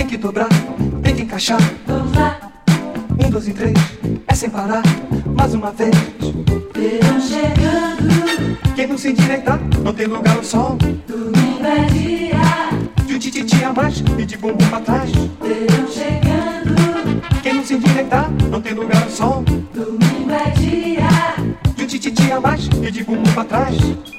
que dobrar, tem que encaixar. Vamos lá. 1, 2 e 3, é sem parar, mais uma vez. Verão chegando, Quem não se endireitar, não tem lugar ao sol. domingo é dia. De um tititi a mais e de bumbum pra trás. Verão chegando, Quem não se endireitar, não tem lugar ao sol. domingo é dia. De um tititi a mais e de bumbum pra trás.